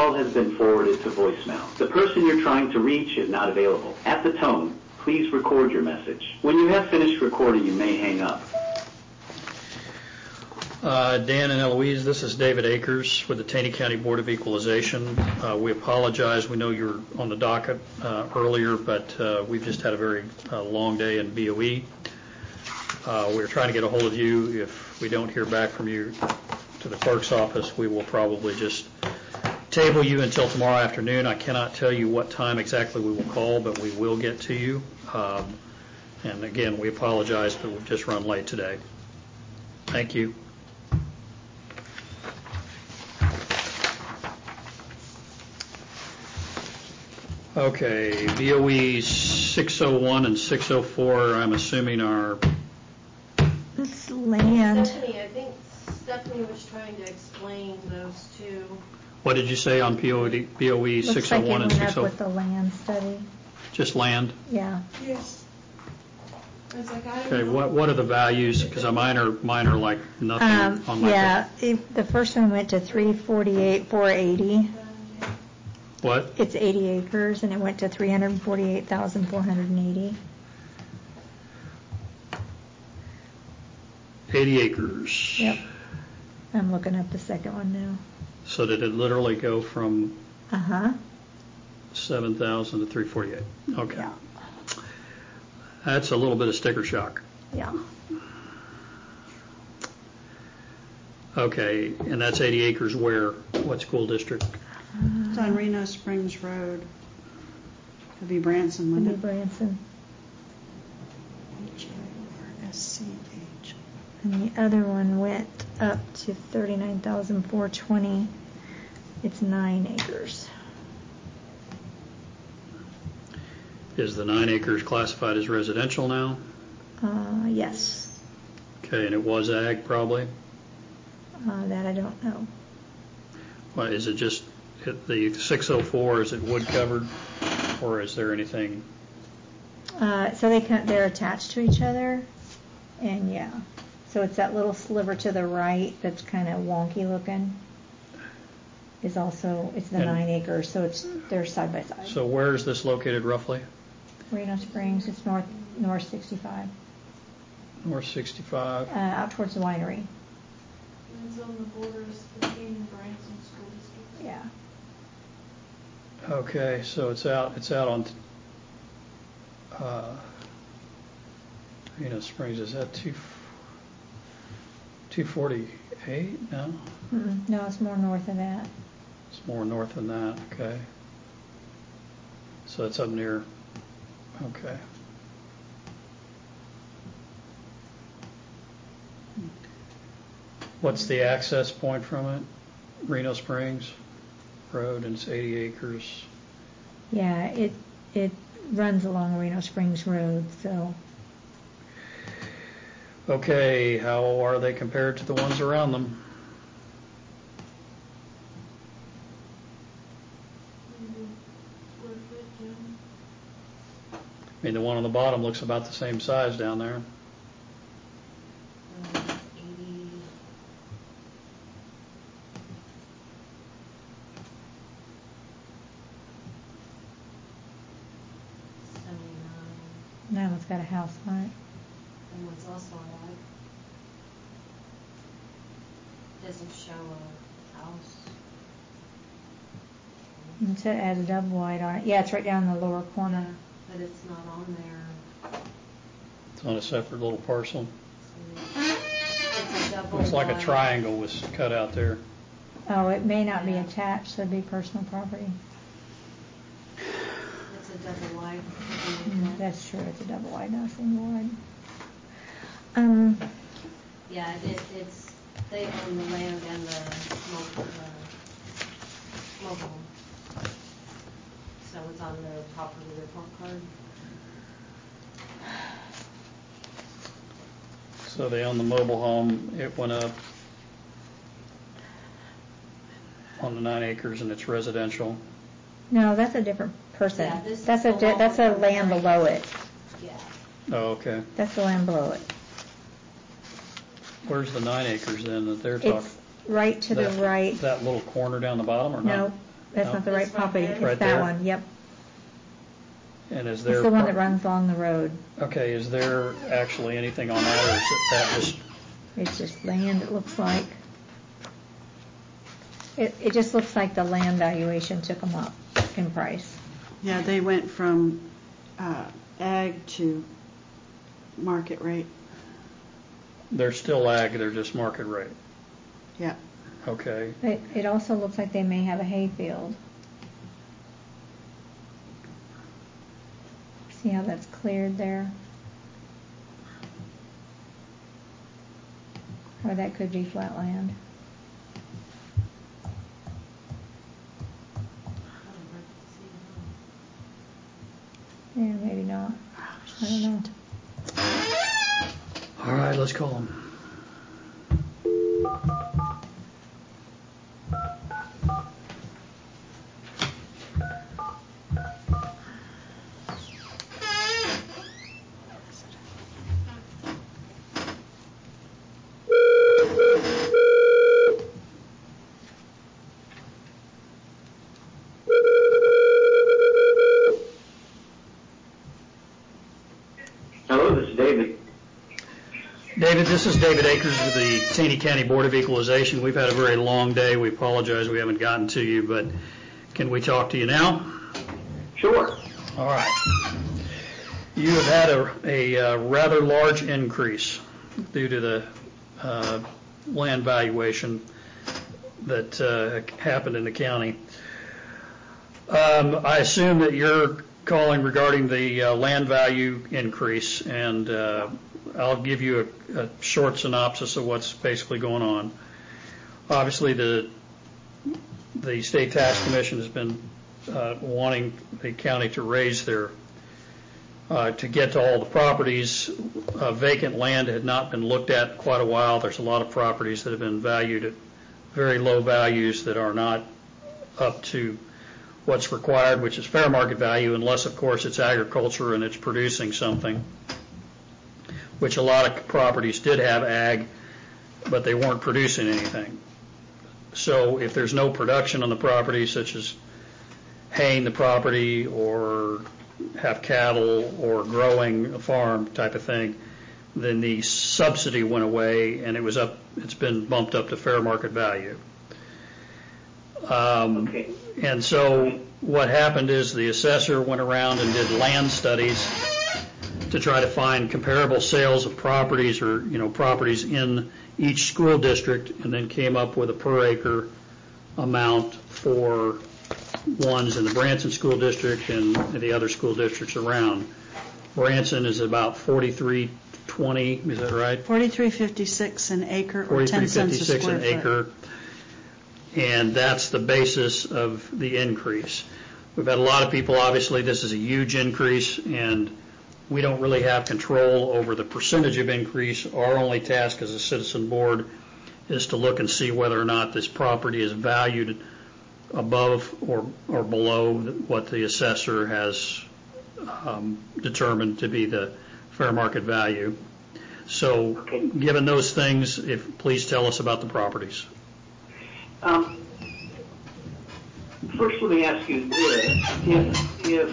call has been forwarded to voicemail. The person you're trying to reach is not available. At the tone, please record your message. When you have finished recording, you may hang up. Dan and Eloise, this is David Akers with the Taney County Board of Equalization. We apologize. We know you're on the docket earlier, but we've just had a very long day in BOE. We're trying to get a hold of you. If we don't hear back from you to the clerk's office, we will probably just table you until tomorrow afternoon. I cannot tell you what time exactly we will call, but we will get to you. And again, we apologize, but we've just run late today. Thank you. Okay, BOE 601 and 604, I'm assuming are... It's land. Stephanie, I think Stephanie was trying to explain those two. What did you say on BOE 601 Looks like it and went 604? up with the land study. Just land? Yeah. Yes. I was like, I Okay, don't know. what are the values? Because mine are like nothing on my... Yeah, the first one went to 348,480. What? It's 80 acres, and it went to 348,480. 80 acres. Yep. I'm looking up the second one now. So did it literally go from 7,000 to 348? Okay. Yeah. That's a little bit of sticker shock. Yeah. Okay, and that's 80 acres where? What school district? It's on Reno Springs Road. It'd be Branson, wouldn't it? Branson. H-A-R-S-C-H. And the other one went up to 39,420. It's 9 acres. Is the 9 acres classified as residential now? Yes. Okay, and it was ag probably? That I don't know. Well, is it just the 604, is it wood covered, or is there anything? So they're attached to each other, and yeah. So it's that little sliver to the right that's kind of wonky looking. It's the 9 acres, so they're side by side. So where is this located roughly? Reno Springs, it's north 65. North 65. Out towards the winery. It's on the border of Spokane and Branson School District. Yeah. Okay, so it's out on Springs. Is that 248? No? No, it's more north of that. It's more north than that, okay. So it's up near, okay. What's the access point from it? Reno Springs Road, and it's 80 acres. Yeah, it runs along Reno Springs Road, so. Okay, how are they compared to the ones around them? I mean, the one on the bottom looks about the same size down there. 80. That one's got a house on it. And what's also odd, doesn't show a house. It has a double wide on it. Yeah, it's right down in the lower corner. But it's not on there. It's on a separate little parcel. It's a double Looks like a wide. triangle was cut out there. Oh, it may not be attached, so it'd be personal property. It's a double wide. That's true, it's a double wide, not a single wide. Yeah, it's they own the land and the mobile home. So it's on their property report card. So they own the mobile home. It went up on the 9 acres, and it's residential. No, that's a different person. Yeah, this that's is the that's a one land with below it. Yeah. Oh, okay. That's the land below it. Where's the 9 acres then that they're talking? It's right to the right. That little corner down the bottom, or No, not? That's No. not the right This one property. here? It's Right that there? one, yep. And is It's there? the one that runs along the road. Okay, is there actually anything on that, or is that just? It's just land, it looks like. It just looks like the land valuation took them up in price. Yeah, they went from ag to market rate. They're still ag, they're just market rate. Yeah. Okay. It also looks like they may have a hay field. See how that's cleared there? Or that could be flat land. Yeah, maybe not. I don't know. All right, let's call them. Hello, this is David. David, this is David Akers with the Taney County Board of Equalization. We've had a very long day. We apologize we haven't gotten to you, but can we talk to you now? Sure. All right. You have had a rather large increase due to the land valuation that happened in the county. I assume that you're calling regarding the land value increase, and I'll give you a short synopsis of what's basically going on. Obviously, the State Tax Commission has been wanting the county to raise their, to get to all the properties. Vacant land had not been looked at in quite a while. There's a lot of properties that have been valued at very low values that are not up to what's required, which is fair market value, unless, of course, it's agriculture and it's producing something, which a lot of properties did have ag, but they weren't producing anything. So if there's no production on the property, such as haying the property or have cattle or growing a farm type of thing, then the subsidy went away and it's been bumped up to fair market value. Okay. And so what happened is the assessor went around and did land studies to try to find comparable sales of properties or, properties in each school district, and then came up with a per acre amount for ones in the Branson School District and the other school districts around. Branson is about 43.20, is that right? 43.56 an acre or 10 cents a square 43.56 foot. an acre. And that's the basis of the increase. We've had a lot of people, obviously this is a huge increase, and we don't really have control over the percentage of increase. Our only task as a citizen board is to look and see whether or not this property is valued above or below what the assessor has determined to be the fair market value. So given those things, please tell us about the properties. First, let me ask you this: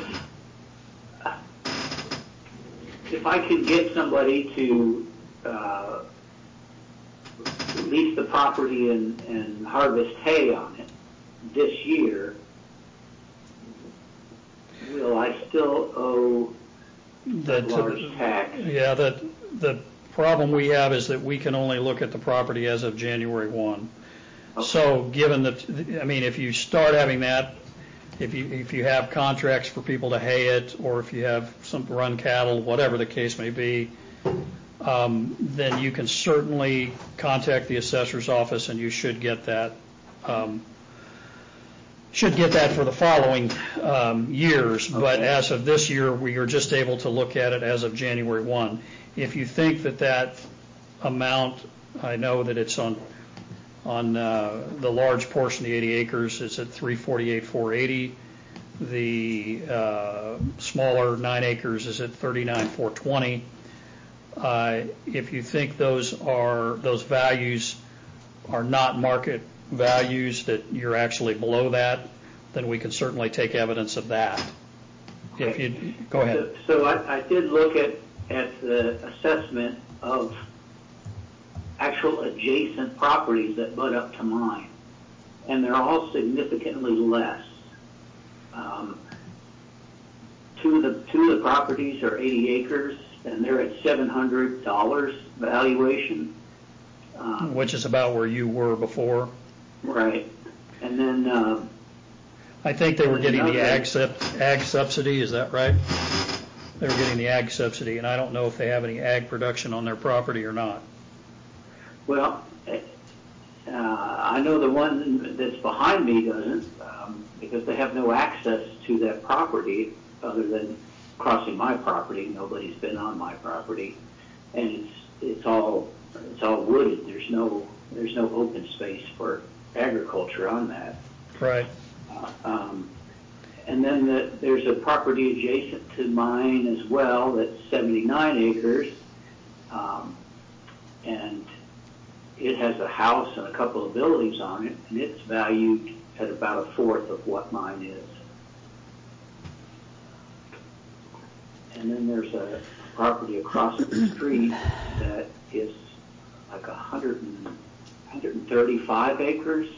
if I could get somebody to lease the property and harvest hay on it this year, will I still owe that large tax? Yeah, the problem we have is that we can only look at the property as of January 1. Okay. So given if you start having that, if you have contracts for people to hay it, or if you have some run cattle, whatever the case may be, then you can certainly contact the assessor's office, and you should get that. For the following years, okay. But as of this year, we are just able to look at it as of January 1. If you think that amount, I know that it's on the large portion, the 80 acres, is at $348,480. The smaller 9 acres is at $39,420. If you think those values are not market values, that you're actually below that, then we can certainly take evidence of that. If you go ahead. So I did look at the assessment of actual adjacent properties that butt up to mine, and they're all significantly less. Two of the properties are 80 acres, and they're at $700 valuation. Which is about where you were before. Right. And then I think they were getting the ag subsidy, is that right? They were getting the ag subsidy, and I don't know if they have any ag production on their property or not. Well, I know the one that's behind me doesn't, because they have no access to that property other than crossing my property. Nobody's been on my property, and it's all wooded. There's no open space for agriculture on that. Right. And then there's a property adjacent to mine as well that's 79 acres, and it has a house and a couple of buildings on it, and it's valued at about a fourth of what mine is. And then there's a property across the street that is like 135 acres.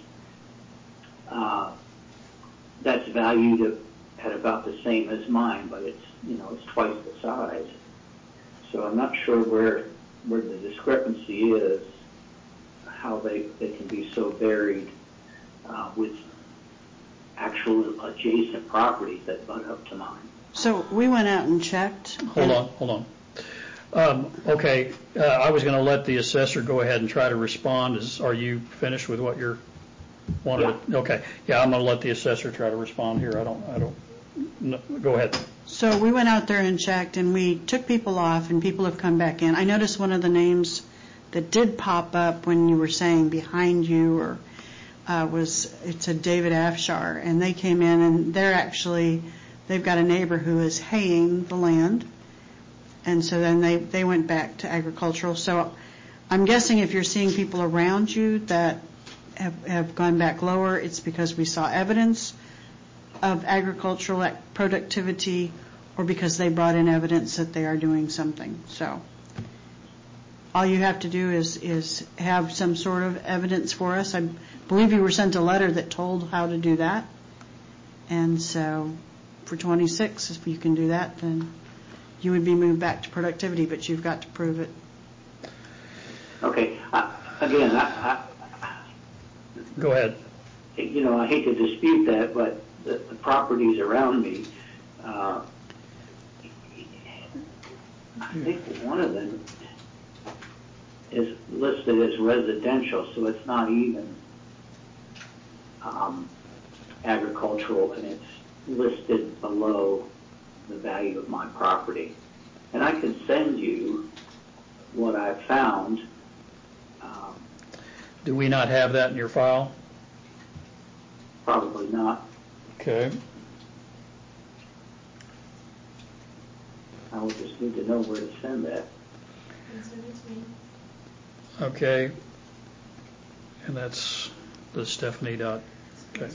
That's valued at about the same as mine, but it's twice the size. So I'm not sure where the discrepancy is, how they can be so varied with actual adjacent properties that butt up to mine. So we went out and checked. Hold on. Okay, I was going to let the assessor go ahead and try to respond. Are you finished with what you're wanted? Yeah. Okay. Yeah, I'm going to let the assessor try to respond here. I don't. No, go ahead. So we went out there and checked, and we took people off, and people have come back in. I noticed one of the names that did pop up when you were saying behind you, or it's a David Afshar, and they came in, and they've got a neighbor who is haying the land, and so then they went back to agricultural. So I'm guessing if you're seeing people around you that have gone back lower, it's because we saw evidence of agricultural productivity, or because they brought in evidence that they are doing something. So all you have to do is have some sort of evidence for us. I believe you were sent a letter that told how to do that. And so for 26, if you can do that, then you would be moved back to productivity, but you've got to prove it. Okay. Again, Go ahead. I hate to dispute that, but the properties around me, I think one of them is listed as residential, so it's not even agricultural, and it's listed below the value of my property. And I can send you what I've found. Do we not have that in your file? Probably not. Okay. I would just need to know where to send that. Okay. And that's the Stephanie dot. Okay.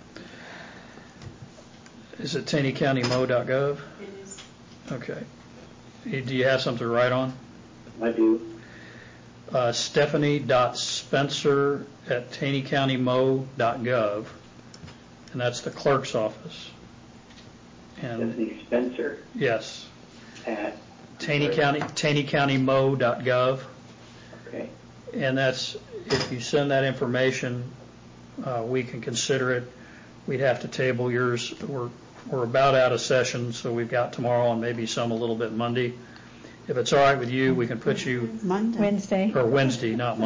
Is it TaneyCountyMo.gov? It is. Okay. Do you have something to write on? I do. Stephanie.Spencer@TaneyCountyMo.gov, and that's the clerk's office. And Stephanie Spencer yes, at TaneyCountyMo.gov. Okay. And that's, if you send that information, we can consider it. We'd have to table yours. We're about out of session, so we've got tomorrow and maybe some a little bit Monday. If it's all right with you, we can put you Monday. Wednesday. or Wednesday, not